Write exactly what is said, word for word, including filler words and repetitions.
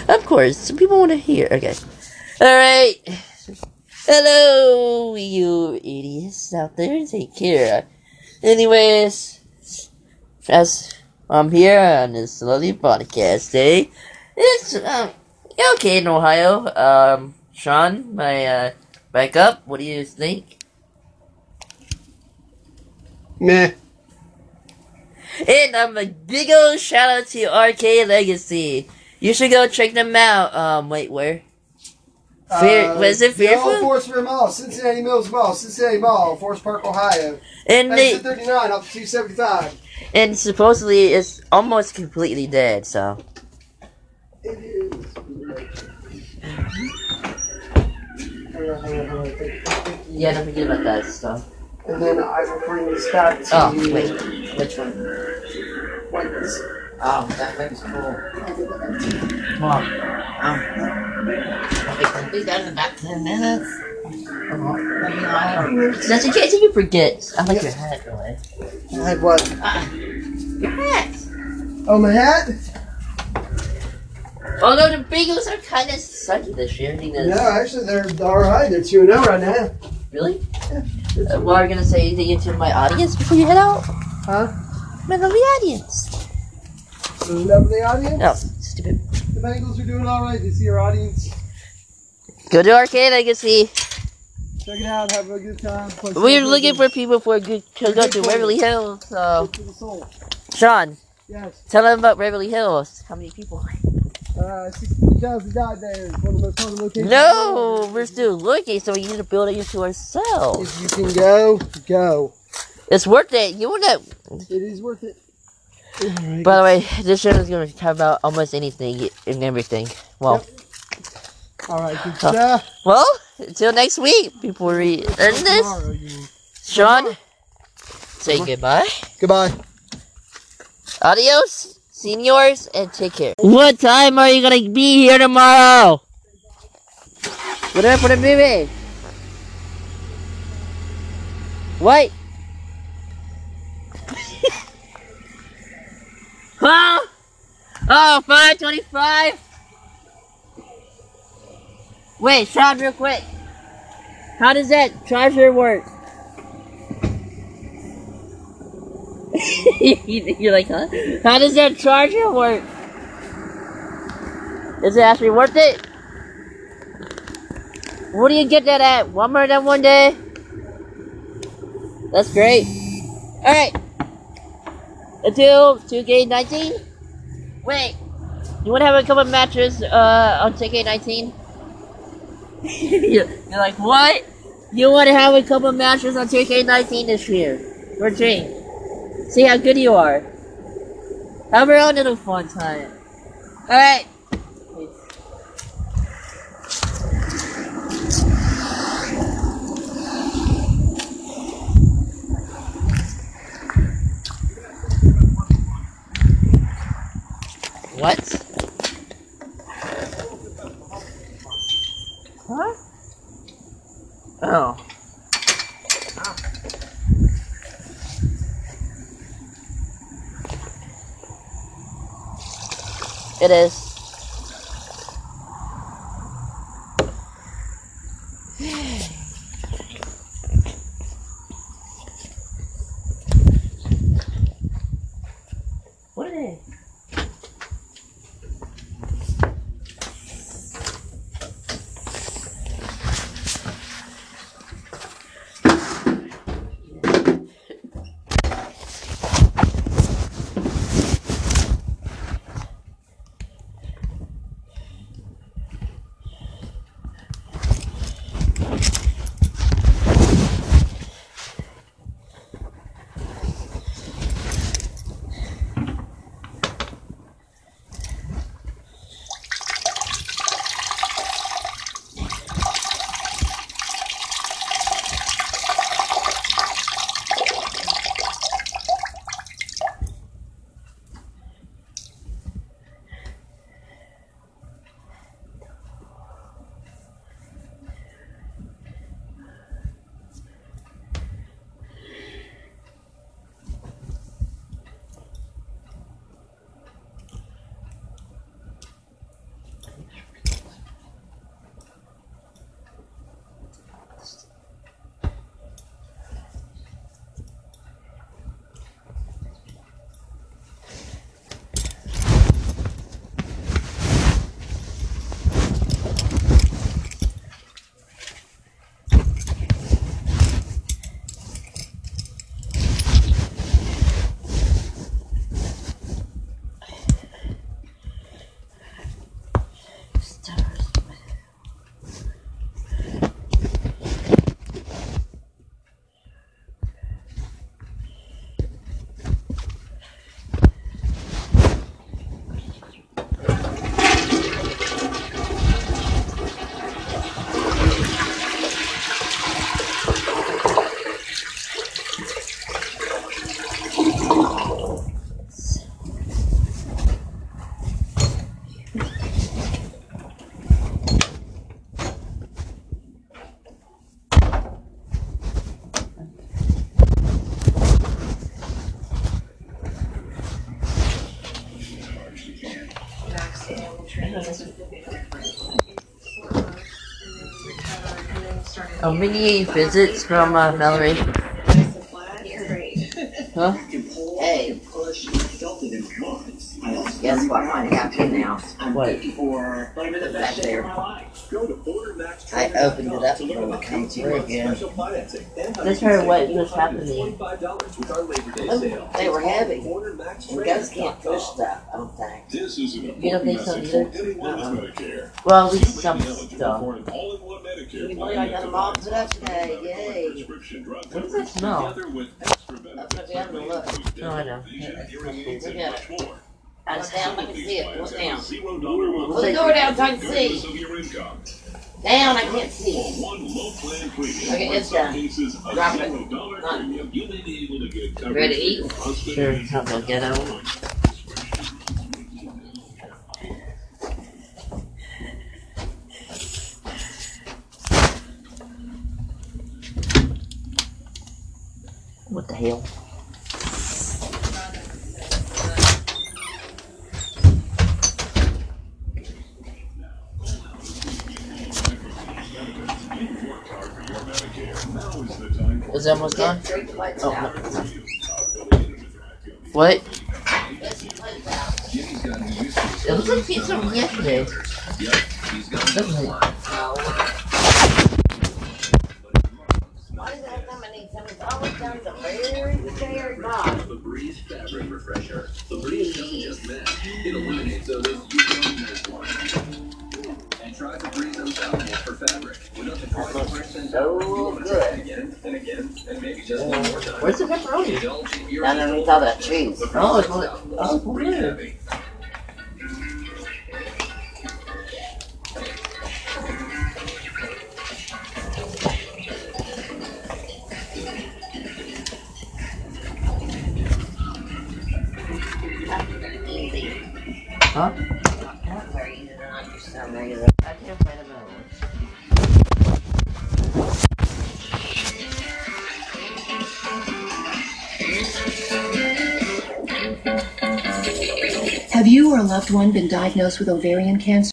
Of course, some people want to hear. Okay. Alright. Hello, you idiots out there. Take care. Anyways, as I'm here on this lovely podcast day, it's um, okay in Ohio. Um, Sean, my uh, backup, what do you think? Meh. And um, a big old shout out to Arcade Legacy. You should go check them out. Um, wait, where? Fear, Uh, was it the old Fearful? Forest River Mall, Cincinnati Mills Mall, Cincinnati Mall, Forest Park, Ohio. And they, Exit thirty-nine up to two seventy-five. and supposedly it's almost completely dead. So. It is. Hang on, hang on, hang on. Yeah, don't forget about that stuff. And then I will bring this back to Oh, you. wait. Which one? What is it? Oh, that thing is cool. Come on. Um, I'll be done in about ten minutes. Just in case you forget. I like your hat, really. I had what? Uh, your hat! Oh, my hat? Although the Bengals are kind of sucky this year. I think that's... No, actually, they're alright. They're two and oh right now. Really? Yeah. Uh, well, are you gonna say anything to my audience before you head out? Huh? My lovely audience. Love the audience? Oh, stupid. The Bengals are doing alright. You see your audience? Go to Arcade Legacy. Check it out. Have a good time. Play We're some looking games. for people for a good to go to Beverly Hills. So, Good for the soul. Sean, Yes. tell them about Beverly Hills. How many people? Uh, sixteen thousand died there. It's one of the most haunted locations. No, we're still looking, so we need to build it into ourselves. If you can go, go. It's worth it. You want to. It is worth it. Alright. By the way, this show is going to talk about almost anything and everything. Well, Yep. Alright, good Oh. stuff. well, until next week, people read this. Tomorrow, you- Sean, say goodbye. Goodbye. Adios, seniors, and take care. What time are you gonna be here tomorrow? What up for the movie? What? Huh? Oh, five twenty-five? Wait, Sean, real quick. How does that charger work? You're like, huh? How does that charger work? Is it actually worth it? Where do you get that at? Walmart that one day? That's great. Alright. Until two K nineteen? Wait. You want to have a couple of matches uh, on two K nineteen? You're like, what? You want to have a couple of matches on two K nineteen this year? For Jane. See how good you are. Have our own little fun time. Alright. What? Huh? Oh. It is. What are they? Oh, mini visits from uh, Mallory. Huh? Hey, guess what might happen now? What? Back there. I opened it up and it would come through again. Let's hear what was happening. They were heavy. And ghosts can't push stuff, I don't think. You don't think so either? Uh-uh. Well, at least some stuff. Can you believe I got them all put up today? Yay. What does that smell? That's what we have to look. No, I know. Look at it. I was down, I can see it. Look down. Pull Pull the door down so I can see. Down, I can't see. Okay, it's done. Drop it. Not. Ready to eat? Sure, time to get out. What the hell? Is it almost done? Oh, no. What? It looks like pizza from yesterday. Doesn't it? Why does it have so many? It's always down to very, very bottom. Febreze fabric refresher. Febreze doesn't just mend; it eliminates odors you don't miss one. And try Febreze Unstoppable for fabric. With up to twenty percent So good. again and again, and maybe just one more time. Where's the pepperoni? Indulge in your Underneath all that cheese. Oh, it's what? Oh, it's Breathe weird. heavy. Easy. Huh? Not very easy to understand negative. I can't find a better one. Have you or a loved one been diagnosed with ovarian cancer?